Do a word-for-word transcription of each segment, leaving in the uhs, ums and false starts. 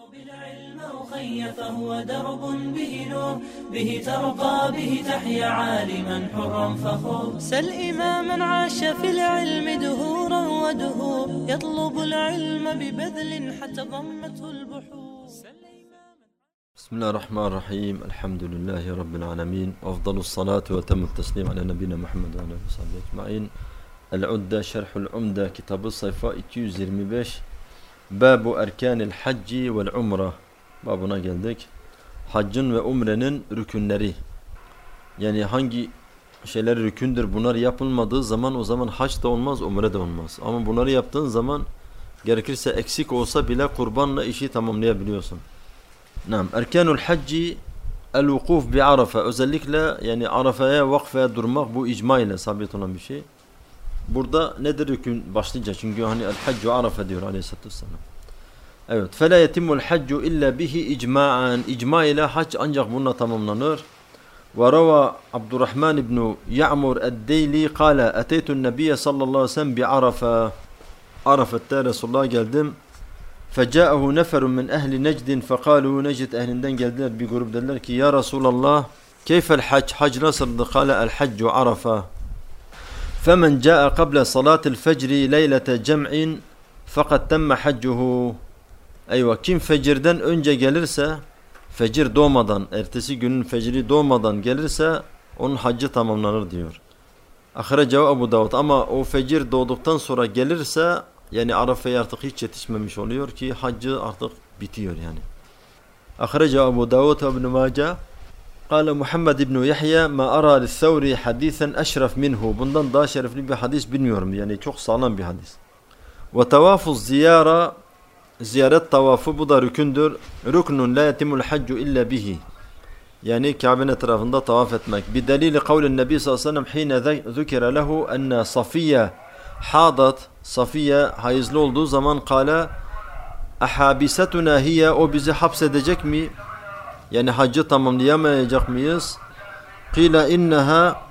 بالعلم أخي فهو درب به نور به ترقى به تحيا عالما حرا فخور سل إماما عاش في العلم دهورا ودهور يطلب العلم ببذل حتى ضمته البحور. بسم الله الرحمن الرحيم. الحمد لله رب العالمين وأفضل الصلاة وتم التسليم على نبينا محمد وعلى آله وصحبه أجمعين. العدة شرح العمدة كتاب الصيفاء iki yüz yirmi beş Babu erkanil hacci vel umre babına geldik. Haccın ve umrenin rükünleri. Yani hangi şeyler rükündür, bunlar yapılmadığı zaman o zaman hac da olmaz, umre de olmaz. Ama bunları yaptığın zaman gerekirse eksik olsa bile kurbanla işi tamamlayabiliyorsun. Nam erkanul hacci el vukuf bi Arafa, özellikle yani Arafa'ya vakfaya durmak bu icma ile sabit olan bir şey. Burada nedir rükün başlıca, çünkü hani el haccu Arafa diyor aleyhissalatü vesselam. Evet. Fela yetimul haccu illa bihi icma'an, icma ile hac ancak bununla tamamlanır. Ve rava Abdurrahman ibn Ya'mur ed-Deyli kâle eteytun nebiyye sallallahu aleyhi ve sellem bi Arafa. Arafat'ta Resulullah'a geldim. Feca'ahu neferun min ehli Necdin fekalu, Necd ehlinden geldiler bir grup, dediler ki ya Resulallah keyfel hac, hac nasıldı? Kâle el haccu Arafa. فَمَنْ جَاءَ قَبْلَ صَلَاةِ الْفَجْرِ لَيْلَةَ جَمْعٍ فَقَدْ تَمَّ حَجُّهُ. Eyvah, kim fecirden önce gelirse, fecir doğmadan, ertesi günün fecri doğmadan gelirse onun haccı tamamlanır diyor. Ahirecehu Ebu Davud. Ama o fecir doğduktan sonra gelirse, yani Arafa'ya artık hiç yetişmemiş oluyor ki haccı artık bitiyor yani. Ahirecehu Ebu Davud ve İbn Mace. Kâle Muhammed ibn Yahya ma ara li'th-Thawri hadisen eşref minhu. Bundan daha şerefli bir hadis bilmiyorum. Yani çok sağlam bir hadis. Ve tavafuz ziyara, ziyaret tavafı, bu da rükündür. Ruknun la yetimul haccu illa bihi. Yani Kabe'nin etrafında tavaf etmek. Bi delili kavlin Nebi sallallahu aleyhi ve sellem hine zükere lehu enne Safiye hadat, Safiye hayızlı olduğu zaman kâle ahabisetuna hiye, o bizi hapsedecek mi? Yani haccı tamamlayamayacak mıyız? Qila innaha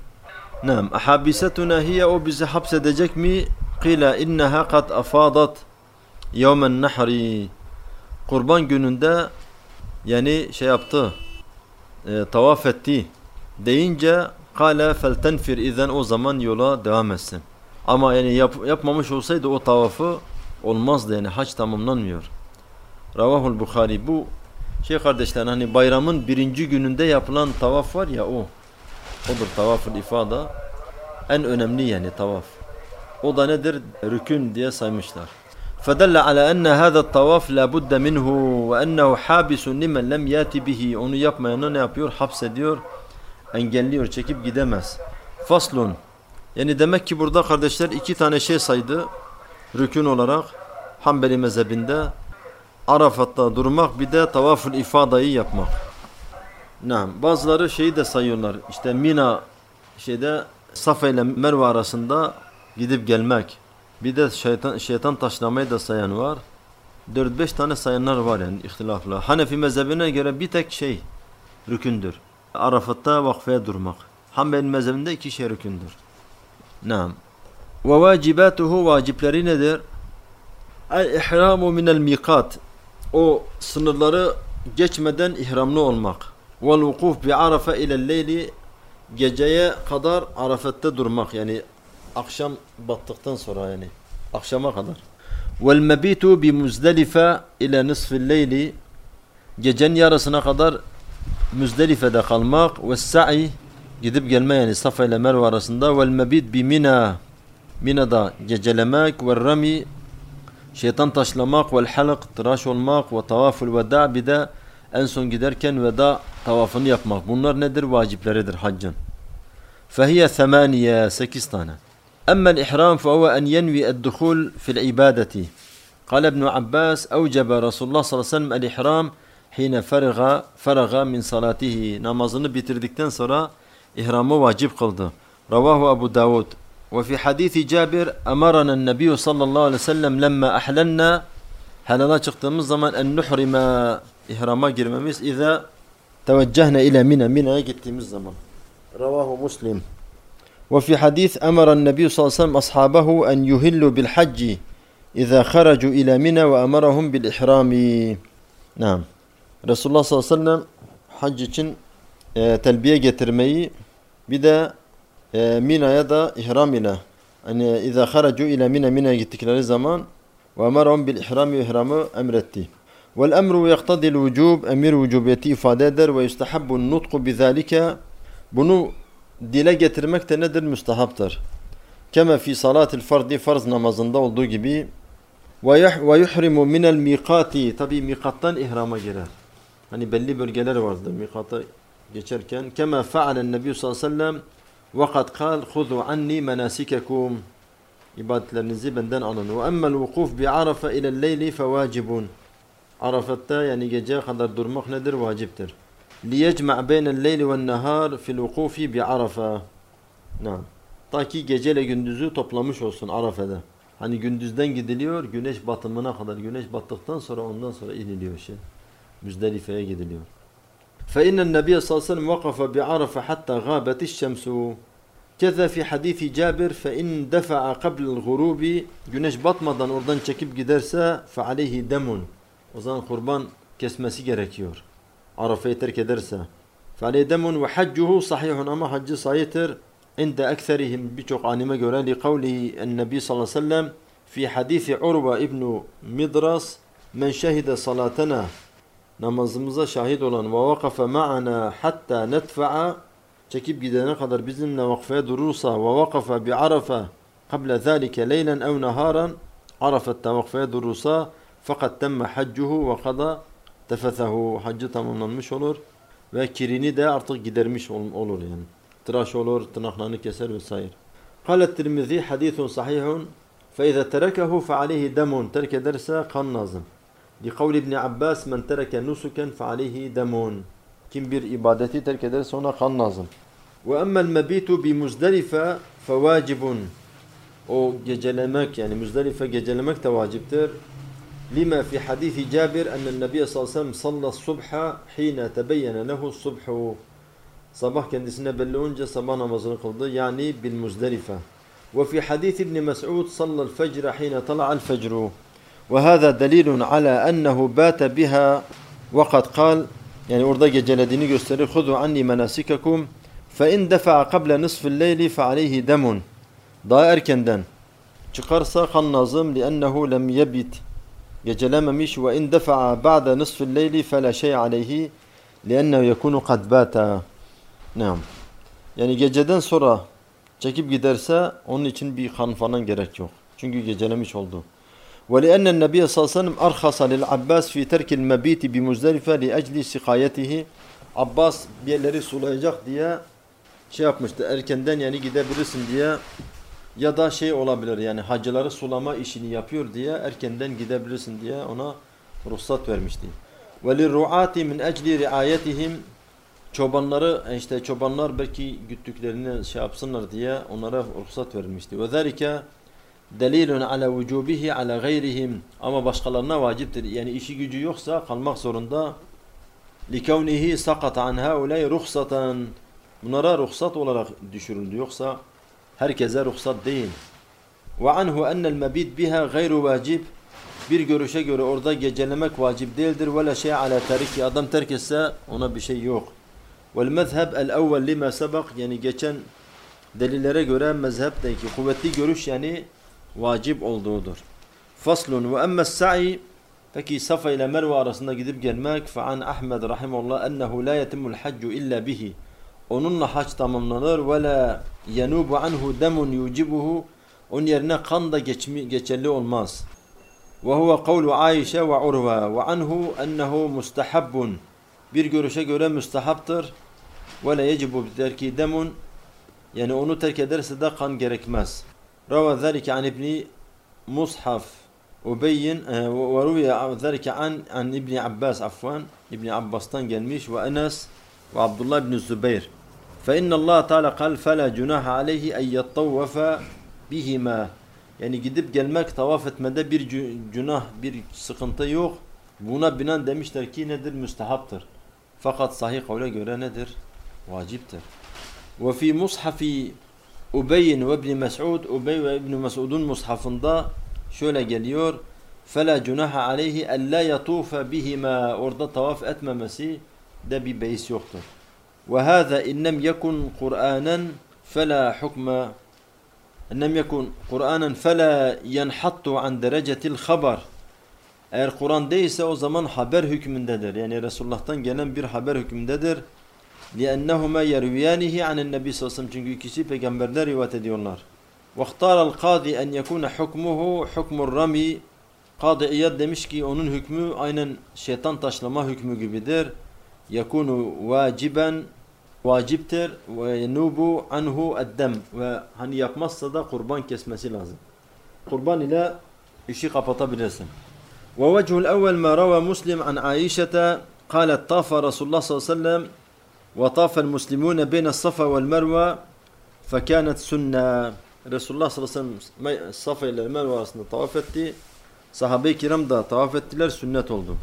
nam ahabisetuna hiye, o bizi hapsedecek mi? Qila innaha kad afadat yevmen nahri, kurban gününde yani şey yaptı, e, tavaf etti deyince kâle feltenfir, izen o zaman yola devam etsin. Ama yani yap, yapmamış olsaydı o tavafı olmazdı, yani hac tamamlanmıyor. Ravahul Bukhari. Bu şey kardeşler, hani bayramın birinci gününde yapılan tavaf var ya, o odur tavaf-ül ifada, en önemli yani tavaf. O da nedir? Rükün diye saymışlar. فَدَلَّ عَلَى أَنَّ هَذَا الطَّوَافِ لَا بُدَّ مِنْهُ وَأَنَّهُ حَابِسٌ لِمَنْ لَمْ يَاتِ بِهِ. Onu yapmayana ne yapıyor? Hapsediyor, engelliyor, çekip gidemez. Faslun. Yani demek ki burada kardeşler iki tane şey saydı rükün olarak Hanbeli mezhebinde. Arafat'ta durmak, bir de tavaf-ül ifadayı yapmak. Naam. Bazıları şeyi de sayıyorlar. İşte Mina şeyde Safa ile Merve arasında gidip gelmek. Bir de şeytan, şeytan taşlamayı da sayan var. dört beş tane sayanlar var yani ihtilafla. Hanefi mezhebine göre bir tek şey rükündür. Arafat'ta vakfeye durmak. Hanbeli mezhebinde iki şey rükündür. Naam. Ve vacibatuhu, vacipleri nedir? El-ihramu minel mikat, o sınırları geçmeden ihramlı olmak. Vel vukuf bi Arafa ilel leyli, geceye kadar Arafat'ta durmak, yani akşam battıktan sonra, yani akşama kadar. Vel mebitu bi Muzdelife ile nisfil leyli, gecenin yarısına kadar Müzdelife'de kalmak. Ve sa'i, gidip gelme, yani Safa ile Merve arasında. Vel mebit bi Mina, Mina'da gecelemek. Ve rami, şeytan taşlamak. Vel halq, tıraş olmak. Ve tavaful veda, bir de en son giderken veda tavafını yapmak. Bunlar nedir? Vacipleridir haccın. Fehiye semaniye, sekiz tane. Emmel ihram fehuve en yenvi eddukhul fil ibadeti. Kale İbn Abbas evcebe Resulullah sallallahu aleyhi ve sellem el ihram hine feraga feraga min salatihi. Namazını bitirdikten sonra ihramı vacip kıldı. Ravahu Ebu Davud. Ve fi hadisi Cabir emarana Nebi sallallahu aleyhi ve sellem lemma ahlenna, helala çıktığımız zaman en nuhrima, ihrama girmemiz, iza teveccehne ile Mina, Mina'ya gittiğimiz zaman. Ravahu Muslim. Ve fi hadis emara Nebi sallallahu aleyhi ve sellem ashabahu en yuhillu bil hacci iza kharacu ila Mina ve emarahum bil ihrami. Naam. Resulullah sallallahu aleyhi ve sellem hac için e, telbiye getirmeyi bir de e, Mina'ya da ihram ile hani izâ haracu ile Mina Mina'ya gittikleri zaman ve emerhum bil ihrami ihramı emretti. Vel emru yaktadil vücub emir vücubiyeti ifade eder ve yustahabbun nutku bizalike bunu dile getirmek de nedir? Müstahaptır. Kema fi salatil fardi farz namazında olduğu gibi ve yuhrimu minel mikati tabi mikattan ihrama girer. Hani belli bölgeler vardır mikata geçerken. Kema fealen nebi sallallahu aleyhi ve sellem ve kad kal huzu anni menasikekum ibadetlerinizi benden alın. Ve emmel vukuf bi arafa ilel leyli fe vacibun. Arafat'ta yani gece kadar durmak nedir? Vaciptir. Liyecma' beynel leyli ve nehar fil vukufi bi arafa. Naam. Ta ki geceyle gündüzü toplamış olsun Arafa'da. Hani gündüzden gidiliyor, güneş batımına kadar. Güneş battıktan sonra ondan sonra iniliyor şey. Müzdelife'ye gidiliyor. فإن النبي صلى الله عليه وسلم وقف بعرفة حتى غابت الشمس. كذا في حديث جابر فإن دفع قبل الغروب güneş batmadan oradan çekip giderse فعليه دم. O zaman kurban kesmesi gerekiyor. Arafa'yı terk ederse. فعليه دم وحجه صحيح ama haccı sahihtir. عند أكثرهم birçok alime göre لقوله النبي صلى الله عليه وسلم في حديث عروة ابن مدرس من شهد صلاتنا namazımıza şahit olan ve vakafe ma'ana hatta netfa'a çekip gidene kadar bizimle vakfeye durursa ve vakafe bi arafa qabla zalike leylen ev naharan Arafat'ta vakfeye durursa fakat temme haccuhu ve kada tefethehu haccı tamamlanmış olur ve kirini de artık gidermiş olur yani. Tıraş olur, tırnaklarını keser vesaire. Kâlet Tirmizi hadithun sahihun fe izâ terekehu fe aleyhi demun terk ederse kan lazım. لقول ابن Abbas men tereke nusuken فعليه demun. Kim bir ibadeti terk ederse ona kan lazım. Ve emmel mebitu bi Muzdelife fevacibun. O gecelemek yani Muzdelife gecelemek de vaciptir. Lima fi hadisi Cabir ennen Nebi sallallahu aleyhi ve sellem salla subha hina tebeyyene lehu subhu. Sabah kendisine belli olunca sabah namazını kıldı. Yani bil Muzdelife. Ve fi hadisi İbn Mes'ud salla'l fecre hina tala'al fecru. وهذا دليل على أنه بات بها وقد قال yani orada gecelediğini gösterir. خذوا عني مناسككم فإن دفع قبل نصف الليل فعليه دم. Daha erkenden çıkarsa kan lazım لأنه لم يبت gecelememiş ve in defa'a ba'da nisfil leyli fela şey aleyhi لأنه يكون قد بات. Naam. Yani geceden sonra çekip giderse onun için bir kan falan gerek yok. Çünkü gecelemiş oldu. ولأن النبي صلى الله عليه وسلم أرخص للعباس في ترك المبيت بمزدلفة لأجل سقايته. Abbas bir yerleri sulayacak diye şey yapmıştı. Erkenden yani gidebilirsin diye ya da şey olabilir yani hacıları sulama işini yapıyor diye erkenden gidebilirsin diye ona ruhsat vermişti. وَلِلْرُعَاتِ مِنْ أَجْلِ رِعَايَتِهِمْ çobanları işte çobanlar belki güttüklerini şey yapsınlar diye onlara ruhsat verilmişti. وَذَلِكَ delilun ala vücubihi ala gayrihim ama başkalarına vaciptir. Yani işi gücü yoksa kalmak zorunda. Likavnihi sakata an haulay ruhsatan. Bunlara ruhsat olarak düşürüldü. Yoksa herkese ruhsat değil. Ve anhu ennel mebit biha gayru vacib. Bir görüşe göre orada gecelemek vacip değildir. Ve la şey ala teriki. Adam terk etse ona bir şey yok. Vel mezheb el evvel lima sabak. Yani geçen delillere göre mezhepteki kuvvetli görüş yani vacip olduğudur. Faslun ve emmes sa'i peki Safa ile Merve arasında gidip gelmek fe an Ahmed rahimehullah ennehu la yetimul haccu illa bihi. Onunla hac tamamlanır ve la yenubu anhu demun yucibuhu. Onun yerine kan da geçmi, geçerli olmaz. Ve huve kavlu Aişe ve Urva ve anhu ennehu mustahabbun. Bir görüşe göre müstahaptır. Ve la yecibu terki demun. Yani onu terk ederse de kan gerekmez. روى ذلك عن ابن مصحف أبين وروي ذلك عن عن ابن عباس عفوا ابن عباس'tan gelmiş ve Enes ve Abdullah ibn Zübeyr. فإن الله تعالى قال فلا جناح عليه أن يطوف بهما. Yani gidip gelmek, tavaf etmede bir günah, bir sıkıntı yok. Buna binaen demişler ki nedir? Müstehaptır. Fakat sahih kavle göre nedir? Vaciptir. Ve fi mushafi Ubey'in ve İbn Mes'ud, Ubey ve İbn Mes'ud'un mushafında şöyle geliyor. فَلَا جُنَاحَ عَلَيْهِ اَلَّا يَطُوفَ بِهِمَا Orada tavaf etmemesi de bir beis yoktur. وَهَذَا اِنَّمْ يَكُنْ قُرْآنًا فَلَا حُكْمَ اِنَّمْ يَكُنْ قُرْآنًا فَلَا يَنْحَطُّ عَنْ دَرَجَةِ الْخَبَرِ Eğer Kur'an değilse o zaman haber hükmündedir. Yani Resulullah'tan gelen bir haber hükmündedir. لِأَنَّهُمَا يَرْوِيَانِهِ عَنِ النَّبِي sallallahu aleyhi ve sellem Çünkü ikisi peygamberden rivayet ediyorlar. وَاخْتَارَ الْقَاضِ اَنْ يَكُونَ حُكْمُهُ حُكْمُ الرَّمِي Kadı İyad demiş ki onun hükmü aynen şeytan taşlama hükmü gibidir. Yakunu vaciben vaciptir ve yenubu anhu eddem ve hani yapmazsa da kurban kesmesi lazım. Kurban ile işi kapatabilirsin. Ve vechul evvel ma rava Muslim an Aişete قالت طاف رسول الله صلى الله عليه وسلم وطاف المسلمون بين الصفا والمروة فكانت سنة Resulullah sallallahu aleyhi ve sellem Safa ile Merve arasında tavaf etti. Sahabe-i kiram da tavaf ettiler, sünnet oldu.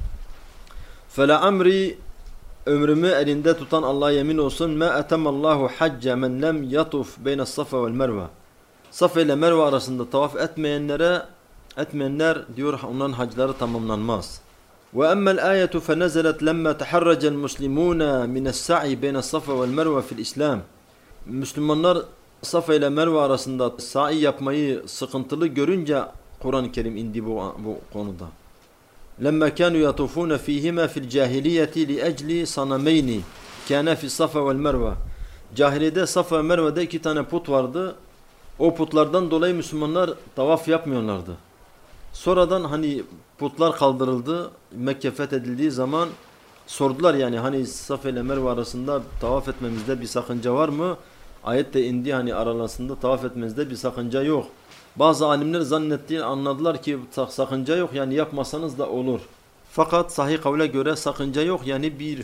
فَلَا amri ömrümü elinde tutan Allah'a yemin olsun مَا اَتَمَ اللّٰهُ حَجَّ مَنْ لَمْ يَطُفْ بَيْنَ الصَّفَ وَالْمَرْوَةِ Safa ile Merve arasında tavaf etmeyenlere etmeyenler diyor onların hacları tamamlanmaz. وَأَمَّا الْآيَةُ فَنَزَلَتْ لَمَّا تَحَرَّجَ الْمُسْلِمُونَ مِنَ السَّعِي بَيْنَ الصَّفَ وَالْمَرْوَةِ فِي الْإِسْلَامِ Müslümanlar Safa ile Merve arasında sa'i yapmayı sıkıntılı görünce Kur'an-ı Kerim indi bu, bu konuda. لَمَّا كَانُوا يَطُوفُونَ فِيهِمَا فِي الْجَاهِلِيَّةِ لِأَجْلِ صَنَمَيْنِ كَانَ فِي الصَّفَ وَالْمَرْوَةِ Cahiliyede Safa ve Merve'de iki tane put vardı. O putlardan dolayı Müslümanlar tavaf yapmıyorlardı. Sonradan hani putlar kaldırıldı. Mekke fethedildiği zaman sordular yani hani Safa ile Merve arasında tavaf etmemizde bir sakınca var mı? Ayet de indi hani aralarında tavaf etmemizde bir sakınca yok. Bazı alimler zannetti, anladılar ki sakınca yok yani yapmasanız da olur. Fakat sahih kavle göre sakınca yok yani bir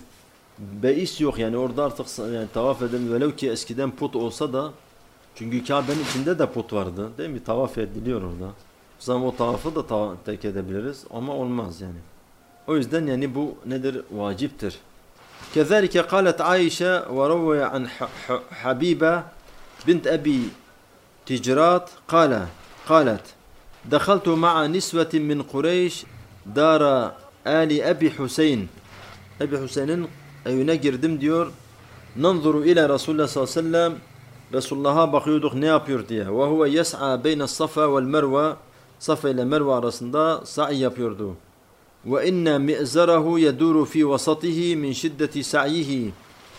beis yok yani orada artık yani tavaf edelim velev ki eskiden put olsa da çünkü Kabe'nin içinde de put vardı değil mi? Tavaf ediliyor orada. O zaman o tavafı da tava terk edebiliriz ama olmaz yani. O yüzden yani bu nedir? Vaciptir. Kezalike kalet Aişe ve ravve an Habibe bint Ebi Ticrat kâle kâlet Dekhaltu ma'a nisvetin min Kureyş dara Ali Ebi Hüseyin Ebi Hüseyin'in evine girdim diyor. Nanzuru ile Resulullah sallallahu aleyhi ve sellem Resulullah'a bakıyorduk ne yapıyor diye. Ve huve yes'a beyne Safa vel Merve Safa ile Merve arasında sa'i yapıyordu. Ve inne mi'zarahu yeduru fi vasatihi min şiddeti sa'yihi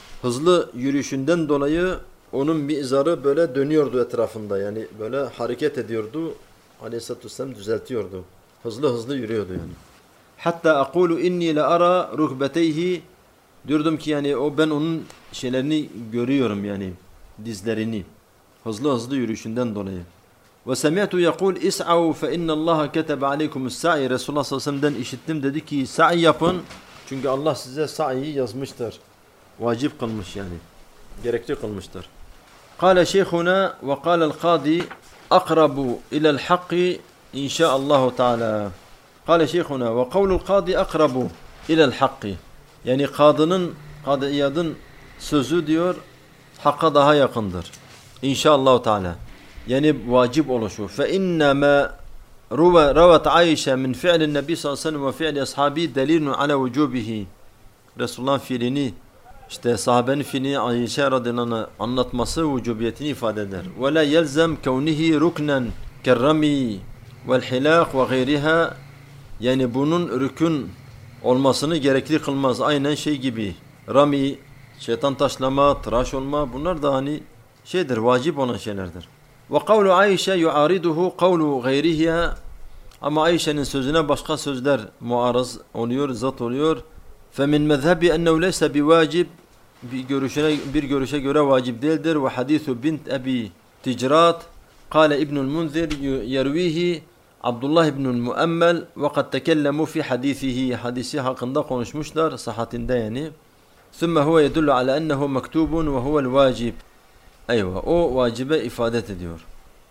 Hızlı yürüyüşünden dolayı onun mizarı böyle dönüyordu etrafında yani böyle hareket ediyordu. Aleyhisselatü Vesselam düzeltiyordu. Hızlı hızlı yürüyordu yani. Hatta aqulu inni la ara rukbeteyhi diyordum ki yani o ben onun şeylerini görüyorum yani dizlerini. Hızlı hızlı yürüyüşünden dolayı. Ve semi'tu yekul is'au fe innallaha ketebe aleykumus sa'i Resulullah sallallahu aleyhi ve sellem'den işittim dedi ki sa'i yapın çünkü Allah size sa'i yazmıştır. Vacip kılmış yani. Gerekli kılmıştır. Kâle şeyhuna ve kâle'l kâdi akrabu ila'l hakki inşaallahu teala. Kâle şeyhuna ve kavlu'l kâdi akrabu ila'l hakki. Yani kadının, Kadı İyad'ın sözü diyor hakka daha yakındır. İnşaallahu teala. Yani vacip oluşu. Fe innema ruve ravat Ayşe min fi'lin Nebi sallallahu aleyhi ve sellem ve fi'li ashabi delilun ala vücubihi. Resulullah'ın fiilini İşte sahabenin fiilini Ayşe radıyallahu anh'a anlatması vücubiyetini ifade eder. Ve la yelzem kevnihi ruknen kerrami vel hilak ve gayriha yani bunun rükün olmasını gerekli kılmaz. Aynen şey gibi. Rami, şeytan taşlama, tıraş olma bunlar da hani şeydir, vacip olan şeylerdir. Ve kavlu Ayşe yuariduhu kavlu gayriha ama Ayşe'nin sözüne başka sözler muarız oluyor, zat oluyor. فَمِنْ مَذْهَبِ اَنَّهُ لَيْسَ بِوَاجِبٍ bir görüşüne bir görüşe göre vacip değildir. Ve hadisu bint Ebi Ticrat kâle İbnü'l Munzir yervihi Abdullah İbnü'l Muammel ve kad tekellemu fi hadisihi hadisi hakkında konuşmuşlar sıhhatinde yani. Sümme huve yedullu ala ennehu mektubun ve huvel vacib. Eyvah o vacibe ifade ediyor.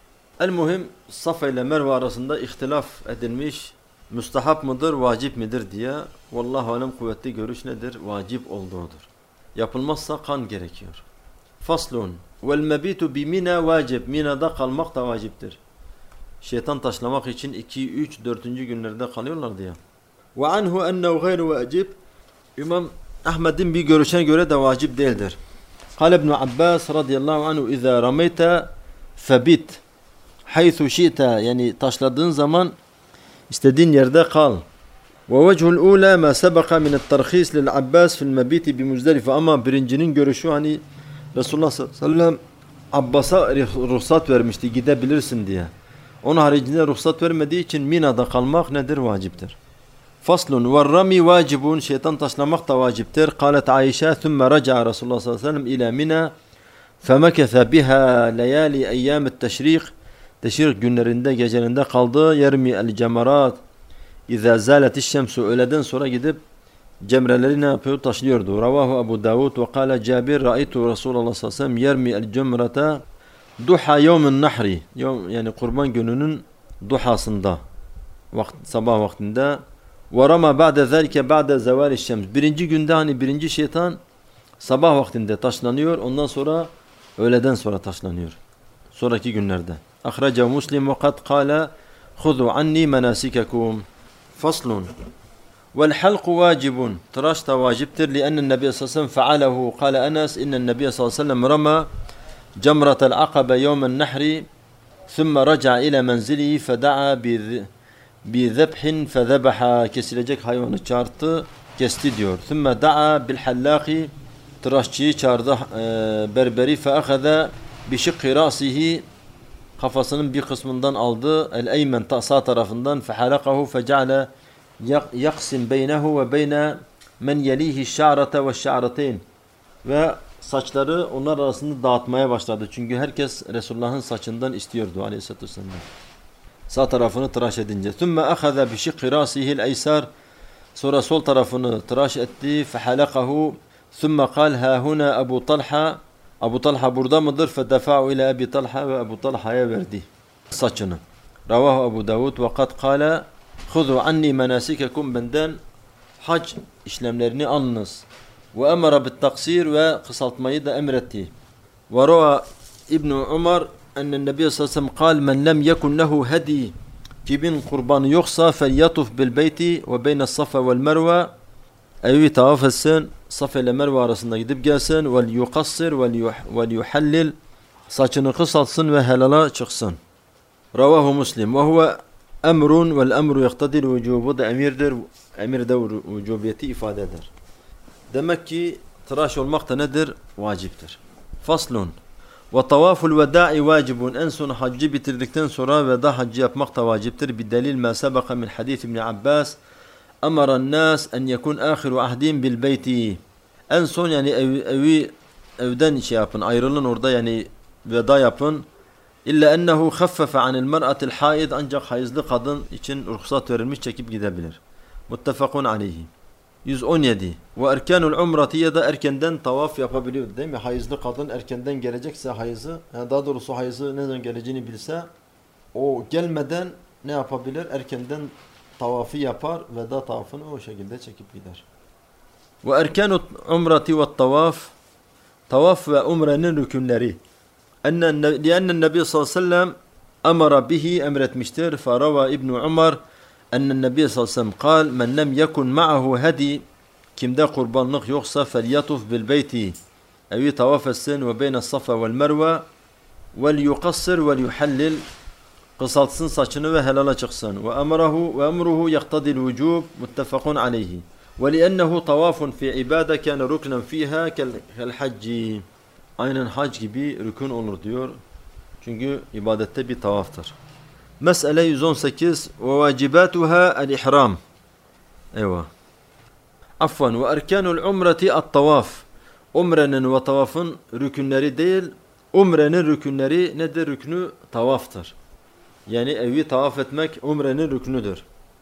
El muhim Safa ile Merve arasında ihtilaf edilmiş. Müstahap mıdır, vacip midir diye. Vallahu alem kuvvetli görüş nedir? Vacip olduğudur. Yapılmazsa kan gerekiyor. Faslun. Vel mebitu bi mina vacib. Mina'da kalmak da vaciptir. şeytan taşlamak için iki, üç, dördüncü günlerde kalıyorlardı ya. Ve anhu ennehu gayru vacib. İmam Ahmed'in bir görüşüne göre de vacip değildir. Kale İbn Abbas radıyallahu anhu iza rameyte febit haythu şi'te, yani taşladığın zaman istediğin yerde kal. Ve vechul ula ma sabaka min at-tarkhis lil Abbas fil mabiti bi Muzdalife. Ama birincinin görüşü hani Resulullah sallallahu aleyhi ve sellem Abbas'a ruhsat vermişti gidebilirsin diye. Onun haricinde ruhsat vermediği için Mina'da kalmak nedir? Vaciptir. Faslun ve rami vacibun, şeytan taşlamak da vaciptir. Kalet Ayşe thumma raca'a Resulullah sallallahu aleyhi ve sellem ila Mina femekethe biha leyali eyyâmet teşrik. Teşrik günlerinde, gecelerinde kaldı. Yermi el cemarat İzâ zâletiş şemsu, öğleden sonra gidip cemreleri ne yapıyor? Taşlıyordu. Ravahu Ebu Davud ve kâle Cabir ra'aytu Resulullah sallallahu aleyhi ve sellem yermi el cemrata duha yevmin nahri, yani kurban gününün duhasında, vakt, sabah vaktinde. Ve rama ba'de zâlike ba'de zevâliş şems. Birinci günde hani birinci şeytan sabah vaktinde taşlanıyor. Ondan sonra öğleden sonra taşlanıyor. Sonraki günlerde. Akhraca Muslim ve kad kâle huzu anni menasikekum. Faslun. Vel halqu vacibun. Tıraş da vaciptir. Li'enne Nebi sallallahu aleyhi ve sellem fealehu. Kâle Enes innen Nebi sallallahu aleyhi ve sellem rama cemratel akabe yevmen nahri thumma raca'a ile menzilihi feda'a bi zebhin fezebaha. Kesilecek hayvanı çağırdı, kesti diyor. Thumma da'a bil hallaqi. Tıraşçıyı çağırdı, e, berberi feakhada bi şıkkı rasihi. Kafasının bir kısmından aldı. El-eymen sağ tarafından fehalakahu fece'ale yaksin beynehu ve beyne men yelihi şa'rate ve şa'rateyn. Ve saçları onlar arasında dağıtmaya başladı. Çünkü herkes Resulullah'ın saçından istiyordu aleyhissalatü vesselam. Sağ tarafını tıraş edince. ثُمَّ أَخَذَ بِشِقِّ رَاسِهِ الْاَيْسَارِ. Sonra sol tarafını tıraş etti. فَحَلَقَهُ ثُمَّ قَالْ هَا هُنَا أَبُو طَلْحَ. Abu Talha burada mıdır? فَدَفَعُ إِلَى أَبِي Talha, ve Abu Talha'ya verdi saçını. Ravahu Ebu Davud ve kad kâle خُذُوا عَنِّي مَنَاسِكَكُمْ. Benden hac işlemlerini alınız. Ve emara bit-taksir, ve kısaltmayı da emretti. Ve ro'a İbn Umar ennen Nebi sallallahu aleyhi ve sellem kâl men lem yekun lehu hedi. Kimin kurbanı yoksa felyatuf bil beyti ve beyne safa vel merve. Evi tavaf etsin, Safa ile Merve arasında gidip gelsin. Vel yukassir vel yuhallil. Saçını kısaltsın ve helala çıksın. Ravahu Muslim. Ve huve emrun vel emru yaktadil vücubu da emirdir. Emir de vücubiyeti ifade eder. Demek ki tıraş olmak da nedir? Vaciptir. Faslun. Ve tavaful veda'i vacibun. En son haccı bitirdikten sonra veda haccı yapmak da vaciptir. Bir delil ma sebeka min hadis İbn Abbas. Emaren nas en yekun ahiru ahdin bil beyti. En son yani ev, evi evden şey yapın, ayrılın orada, yani veda yapın. İlla ennehu khaffefe anil mer'atil haid. Ancak hayızlı kadın için ruhsat verilmiş, çekip gidebilir. Muttefakun aleyhi. yüz on yedi. Ve erkanul umrati, ya da erkenden tavaf yapabiliyor, değil mi? Hayızlı kadın erkenden gelecekse hayızı, yani daha doğrusu hayızı ne zaman geleceğini bilse, o gelmeden ne yapabilir? Erkenden tavafı yapar, veda tavafını o şekilde çekip gider. Ve erkanul umrati ve tavaf. Tavaf ve umrenin rükünleri. Enne li'ennen Nebi sallallahu aleyhi ve sellem emara bihi, emretmiştir. Farava İbn Umar ennen Nebi sallallahu aleyhi ve sellem kal men lem yekun ma'ahu hadi. Kimde kurbanlık yoksa felyatuf bil beyti. Evi tavaf etsin ve beyne safa vel merve vel yukassir vel yuhallil. Kısaltsın saçını ve helala çıksın. Ve emrahu ve emruhu yaktadil vücub. Muttefakun aleyhi. Ve li'ennehu tavafun fi ibade kâne ruknen fiha kel hacci. Aynen hac gibi rükün olur diyor. Çünkü ibadette bir tavaftır. Mesele yüz on sekiz. Ve vacibatuha el-ihram. Eyvah. Affan ve erkanul umreti at-tavaf. Umrenin ve tavafın rükünleri değil, umrenin rükünleri nedir? Rüknü tavaftır. Yani evi tavaf etmek umrenin rüknüdür.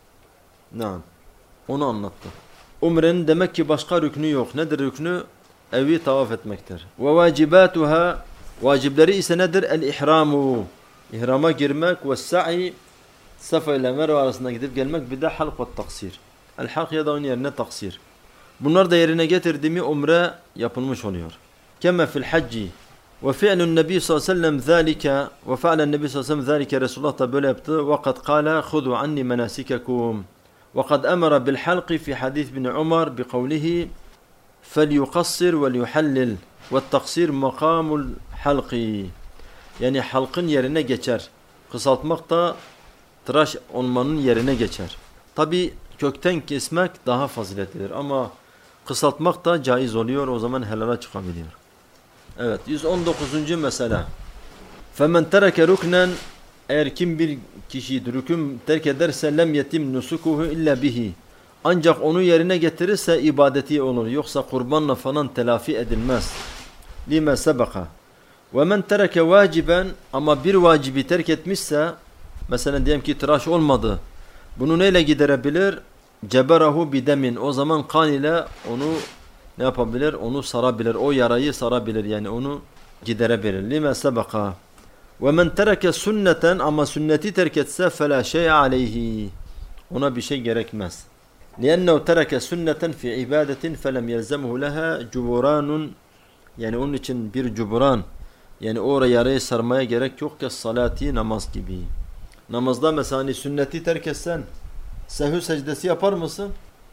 Naam. Onu anlattı. Umrenin demek ki başka rüknü yok. Nedir rüknü? Evi tavaf etmektir. Ve vacibatuha, vacibleri ise nedir? El-ihramu. İhrama girmek ve sa'i, Safa ile Merve arasında gidip gelmek, bir de halk ve taksir. El-halk ya da onun yerine taksir. Bunlar da yerine getirdiğimi umre yapılmış oluyor. Kemme fil hacci. Ve fi'lun nebi sallallahu aleyhi ve sellem zâlike ve fe'len nebi sallallahu aleyhi ve sellem zâlike Resulullah da böyle yaptı. Ve kad kâle hudu anni menasikekum. Ve kad emara bil halqi fi hadis bin Umar bi kavlihi فَلْيُقَصِّرْ وَلْيُحَلِّلْ وَالتَّقْصِرْ مَقَامُ الْحَلْقِ. Yani halkın yerine geçer. Kısaltmak da tıraş olmanın yerine geçer. Tabi kökten kesmek daha faziletlidir ama kısaltmak da caiz oluyor, o zaman helala çıkabiliyor. Evet, yüz on dokuzuncu mesele. فَمَنْ تَرَكَ رُكْنًا Eğer kim bir kişi rüküm terk ederse lem yetim nusukuhu illa bihi. Ancak onu yerine getirirse ibadeti olur. Yoksa kurbanla falan telafi edilmez. Lime sebeka. Ve men tereke vaciben ama bir vacibi terk etmişse, mesela diyelim ki tıraş olmadı. Bunu neyle giderebilir? Ceberahu bidemin. O zaman kan ile onu ne yapabilir? Onu sarabilir. O yarayı sarabilir. Yani onu giderebilir. Lime sebeka. Ve men tereke sünneten ama sünneti terk etse fela şey aleyhi. Ona bir şey gerekmez. لأنه ترك سنة في عبادة فلم يلزمه لها جبران. Yani onun için bir cubran, yani oraya yarayı sarmaya gerek yok ki salati, namaz gibi. Namazda mesela hani sünneti terk etsen sehü secdesi yapar mısın?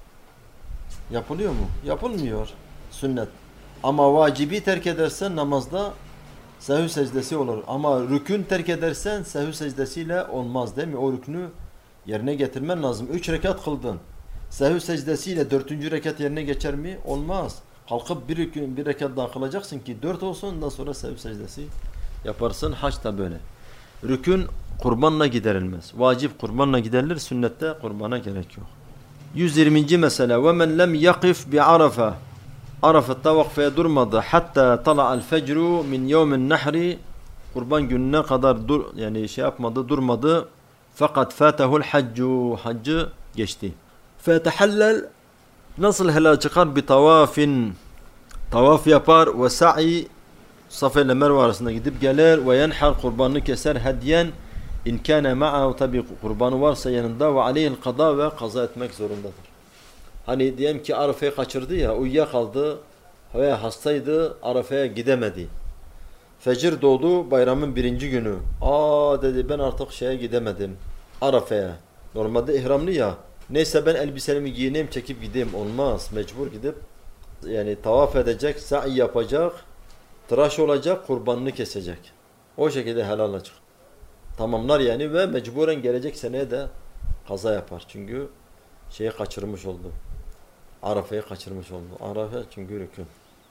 Yapılıyor mu? Yapılmıyor sünnet. Ama vacibi terk edersen namazda sehü secdesi olur. Ama rükün terk edersen sehü secdesiyle olmaz değil mi? O rükünü yerine getirmen lazım. Üç rekat kıldın. Sehü secdesiyle dördüncü rekat yerine geçer mi? Olmaz. Kalkıp bir, bir rekat daha kılacaksın ki dört olsun, ondan sonra sehü secdesi yaparsın. Hac da böyle. Rükün kurbanla giderilmez. Vacip kurbanla giderilir, sünnette kurbana gerek yok. yüz yirminci mesele. وَمَنْ لَمْ يَقِفْ بِعَرَفَةِ Arafat'ta vakfeye durmadı. Hatta tala'al fecru min yevmin nahri. Kurban gününe kadar dur, yani şey yapmadı, durmadı. Fakat fatahul haccu. Haccı geçti. فَيَتَحَلَّلْ Nasıl helal çıkar? Bir tavafin. Tavaf yapar ve sa'i Safa ile Merve arasında gidip gelir ve yenhar kurbanını keser hediyen in kana ma'ahu tabi kurbanı varsa yanında ve aleyhil kada ve kaza etmek zorundadır. Hani diyelim ki Arafa'yı kaçırdı ya, uyuyakaldı veya hastaydı, Arafa'ya gidemedi. Fecir doğdu bayramın birinci günü. Aa dedi, ben artık şeye gidemedim, Arafa'ya. Normalde ihramlı ya. Neyse ben elbiselerimi giyineyim, çekip gideyim. Olmaz. Mecbur gidip yani tavaf edecek, sa'i yapacak, tıraş olacak, kurbanını kesecek. O şekilde helal çık. Tamamlar yani ve mecburen gelecek seneye de kaza yapar. Çünkü şeyi kaçırmış oldu. Arafa'yı kaçırmış oldu. Arafa çünkü rükün.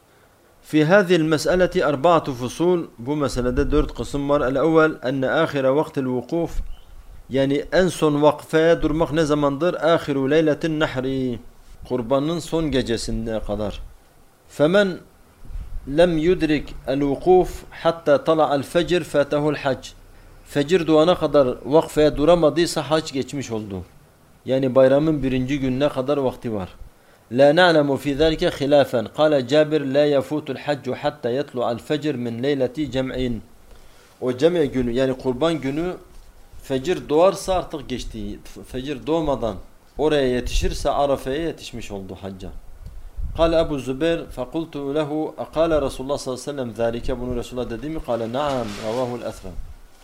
Fi hâzihil mes'eleti erba'atu fusul. Bu meselede dört kısım var. El-evvel enne âhire vaktil vukuf. Yani en son vakfeye durmak ne zamandır? Âhiru leyletin nahri. Kurbanın son gecesine kadar. Femen lem yudrik el-vukuf hatta tala'al fecr fatahul hac. Fecir doğana kadar vakfeye duramadıysa hac geçmiş oldu. Yani bayramın birinci gününe kadar vakti var. La na'lemu fi zalika khilafen. Kâle Cabir la yafutul haccu hatta yatlu'al fecr min leyleti cem'in. O cem'e günü yani kurban günü fecir doğarsa artık geçti. Fecir doğmadan oraya yetişirse Arafa'ya yetişmiş oldu hacca. Kâle Ebu Zübeyr fekultu lehu akâle Resulullah sallallahu aleyhi ve sellem zâlike, bunu Resulullah dedi mi? Kâle na'am ravâhul esrem.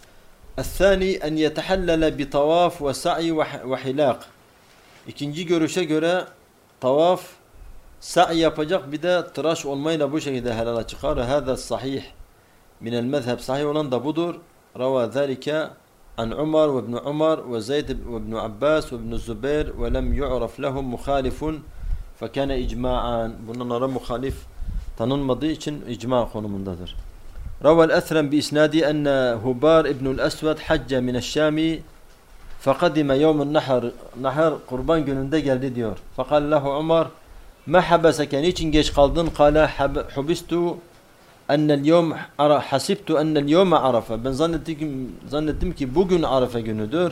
الثاني أن يتحلل بطواف وسعي وحلاق. İkinci görüşe göre tavaf, sa'i yapacak, bir de tıraş olmayla bu şekilde helala çıkar. Hâzâ sahih minel mezheb. Sahih olan da budur. Ravâ zâlike an Umar ve ibn Umar ve Zeyd ve ibn Abbas ve ibn Zübeyr ve lem yu'raf lehum muhalifun fekâne icma'an. Bunlara muhalif tanınmadığı için icma konumundadır. روى الأثرم بإسنادي أن هبار ابن الأسود حج من الشام فقدم يوم النحر نحر قربان gününde geldi diyor. فقال له عمر ما حبسك, niçin geç kaldın? قال حبست أن اليوم حسبت أن اليوم عرفة, ben zannettim zannettim ki bugün Arafa günüdür.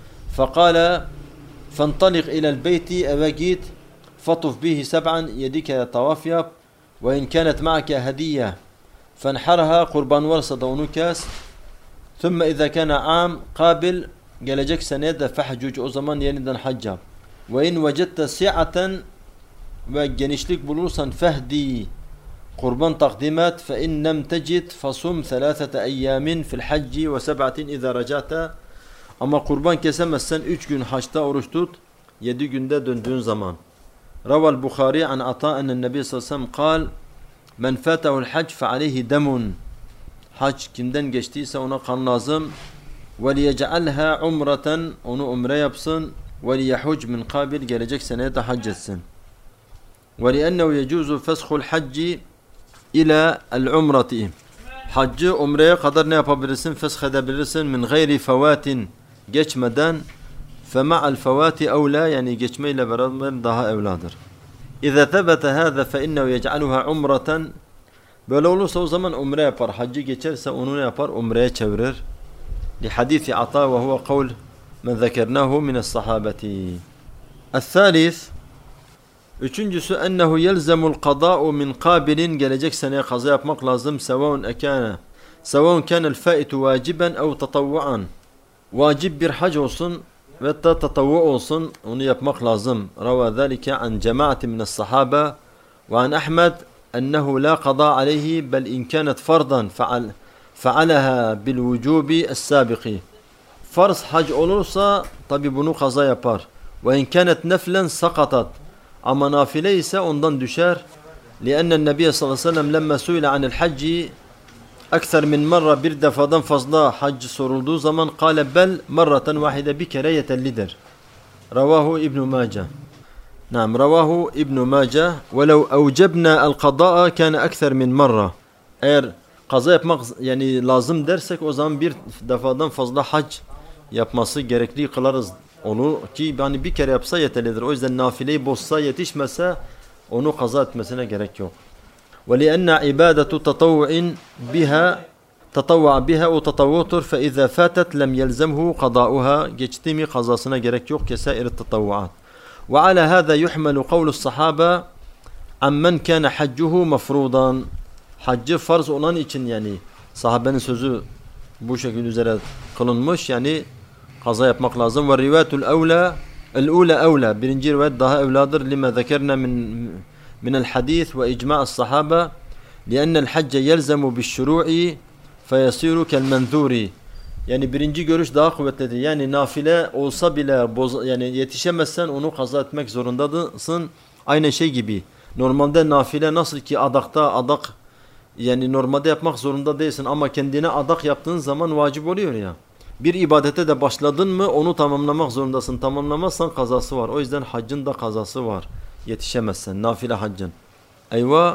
فقال فانطلق إلى البيت, eve git, فطف به سبعا, yedi kere tavaf yap, وإن كانت معك هدية فenharha, kurban varsa da onu kes. Thumma iza kana am qabil, gelecek seneye de fehcuc, o zaman yeniden hac yap. Ve in vecette si'aten, ve genişlik bulursan fehdi, kurban takdim et. Fe in lem tecid fasum thalathete eyyamin fil hacci ve seb'atin iza raca'ta. Ama kurban kesemezsen üç gün haçta oruç tut, yedi günde döndüğün zaman. Raval Bukhari an Ata ennen Nebi sallallahu aleyhi ve sellem kal men fatahu'l hac fe aleyhi demun. Hac kimden geçtiyse ona kan lazım. Ve liyec'alha umreten, onu umre yapsın. Ve liyehuc min kabil, gelecek seneye de hac etsin. Ve liennehu yecuzu feshul hacci ila el umrati. Haccı umreye kadar ne yapabilirsin? Fesh edebilirsin min gayri fevatin, geçmeden. Fema'al fevati evla, yani geçmeyle beraber daha evladır. İza thebete hâze fe innehu yec'aluha umreten. Böyle olursa o zaman umre yapar. Haccı geçerse onu ne yapar? Umreye çevirir. Li hadisi Ata ve huve kavl men zekernahu mines sahabeti. El-thâlis, üçüncüsü ennehu yelzemul qadâ'u min kabilin, gelecek seneye kaza yapmak lazım. Sevaun ekâne sevaun kânel fâitu vaciben ev tatavvuan. Vacip bir hac olsun ve da tatavvu olsun, onu yapmak lazım. Rava zâlike an cemaati mines sahabe ve an Ahmed ennehu la qada aleyhi bel in kânet fardan feal fealaha bil vücubi es-sâbiki. Farz hac olursa tabi bunu kaza yapar. Ve in kânet neflen sakatat. Ama nafile ise ondan düşer. Li'ennen Nebiye sallallahu aleyhi ve sellem lemme suyle anil hacci ekser min marra, bir defadan fazla hac sorulduğu zaman kâle bel marraten vahide, bir kere yeterlidir. Ravahu İbn-i Mace. Naam, ravahu İbn-i Mace. Velev evcebna el-qada'a kâne ekser min marra. Eğer kaza yapmak yani lazım dersek o zaman bir defadan fazla hac yapması gerekli kılarız. Onu ki yani bir kere yapsa yeterlidir. O yüzden nafileyi bozsa, yetişmese onu kaza etmesine gerek yok. وَلِأَنَّ عِبَادَةُ تَطَوُّعٍ بِهَا تَطَوَّعَ بِهَا o tatavvutur. فَاِذَا فَاتَتْ لَمْ يَلْزَمْهُ قَضَاؤُهَا, geçti mi kazasına gerek yok. كَسَائِرِ التَّطَوُّعَاتِ. وَعَلَى هَذَا يُحْمَلُ قَوْلُ الصَّحَابَةِ عَمَّنْ كَانَ حَجُّهُ مَفْرُوضًا. Haccı farz olan için, yani sahabenin sözü bu şekilde üzere kılınmış, yani kaza yapmak lazım. Ve rivayetul evla el-ula evla, birinci rivayet daha evladır. Lima zekerna min min el-hadis ve icma'as sahaba li'ennel hacce yelzemu bi'ş-şuru'i feyasiru kel-menzuri. Yani birinci görüş daha kuvvetlidir. Yani nafile olsa bile boz, yani yetişemezsen onu kaza etmek zorundasın. Aynı şey gibi. Normalde nafile nasıl ki adakta adak, yani normalde yapmak zorunda değilsin ama kendine adak yaptığın zaman vacip oluyor ya. Bir ibadete de başladın mı onu tamamlamak zorundasın. Tamamlamazsan kazası var. O yüzden haccın da kazası var. Yetişemezsen nafile haccın. Eyvah.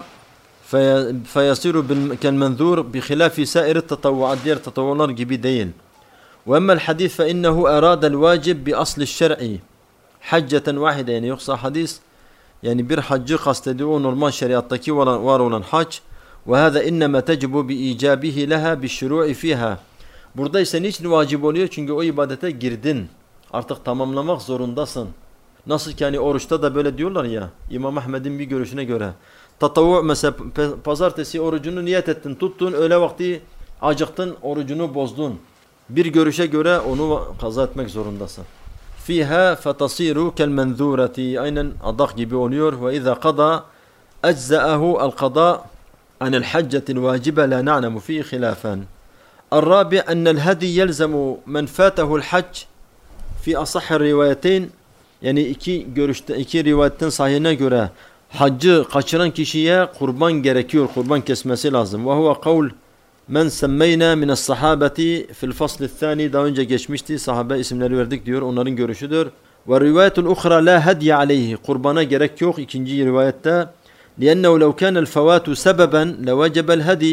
Feyasiru kel menzur bi khilafi sair tatavvuat, diğer tatavvular gibi değil. Ve emmel hadis fe innehu arada'l vacib bi asli şer'i hacceten vahide, yani yoksa hadis yani bir haccı kastediyor, o normal şeriattaki var olan hac. Ve hâzâ inneme tecibu bi icabihi leha bi şuru'i fiha. Burada ise niçin vacip oluyor? Çünkü o ibadete girdin. Artık tamamlamak zorundasın. Nasıl ki hani oruçta da böyle diyorlar ya, İmam Ahmed'in bir görüşüne göre. Tatavvu mesela pazartesi orucunu niyet ettin, tuttun, öğle vakti acıktın, orucunu bozdun. Bir görüşe göre onu kaza etmek zorundasın. Fiha fatasiru kel menzurati, aynen adak gibi oluyor. Ve iza qada ecza'ahu el qada anil haccetil vacibe la na'lemu fihi khilafan. الرابع أن الهدي يلزم من فاته الحج في أصح الروايتين, yani iki görüşte, iki rivayetin sahihine göre haccı kaçıran kişiye kurban gerekiyor, kurban kesmesi lazım. Ve huve kavl men semmeyna mines sahabeti fil fasl thani, daha önce geçmişti, sahabe isimleri verdik diyor, onların görüşüdür. Ve rivayetul ukhra la hediye aleyhi, kurbana gerek yok ikinci rivayette. لأنه لو كان الفوات سببا لوجب الهدي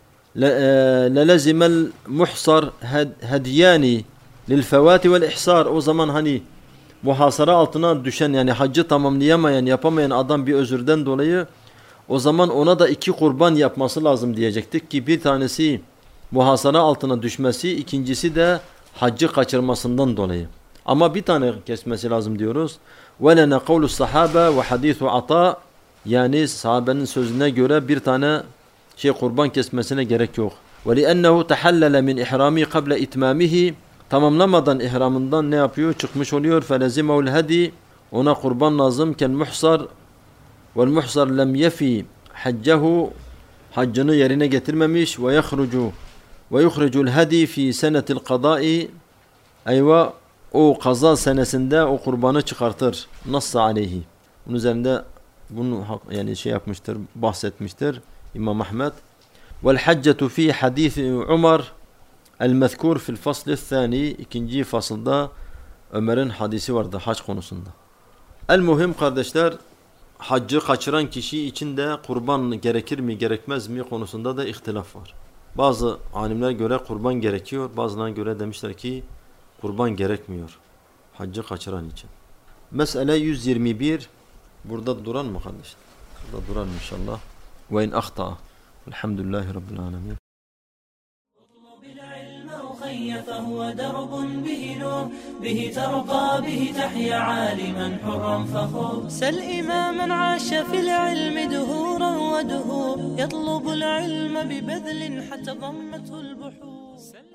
للزم المحصر هديان للفوات والإحصار. O zaman hani muhasara altına düşen, yani haccı tamamlayamayan, yapamayan adam bir özürden dolayı o zaman ona da iki kurban yapması lazım diyecektik ki bir tanesi muhasara altına düşmesi, ikincisi de haccı kaçırmasından dolayı. Ama bir tane kesmesi lazım diyoruz. وَلَنَا قَوْلُ الصَّحَابَ وَحَدِيثُ عَطَاء, yani sahabenin sözüne göre bir tane şey kurban kesmesine gerek yok. وَلِأَنَّهُ تَحَلَّلَ مِنْ إِحْرَامِهِ قَبْلَ إِتْمَامِهِ, tamamlamadan ihramından ne yapıyor? Çıkmış oluyor. فَلَزِمَهُ الْهَدِي, ona kurban lazım. كَالْمُحْصَرْ وَالْمُحْصَرْ لَمْ يَفِي حَجَّهُ haccını yerine getirmemiş ve yahrucu ve yuhrucul hadi fi senetil qada'i ayva o kaza senesinde o kurbanı çıkartır. Nassa aleyhi. Bunun üzerinde bunu yani şey yapmıştır, bahsetmiştir İmam Ahmed. Vel haccetu fi hadisi Ömer el-mezkur fil fasl thani, ikinci fasılda Ömer'in hadisi vardı hac konusunda. El muhim kardeşler, haccı kaçıran kişi için de kurban gerekir mi gerekmez mi konusunda da ihtilaf var. Bazı alimler göre kurban gerekiyor, bazılarına göre demişler ki kurban gerekmiyor haccı kaçıran için. Mesele yüz yirmi bir. Burada duran mı kardeşler? Burada duran inşallah. Ve in ahta. Elhamdülillahi Rabbil alemin. فهو درب به نور به ترقى به تحيا عالما حرا فخور سل إماما عاش في العلم دهورا ودهور يطلب العلم ببذل حتى ضمته البحور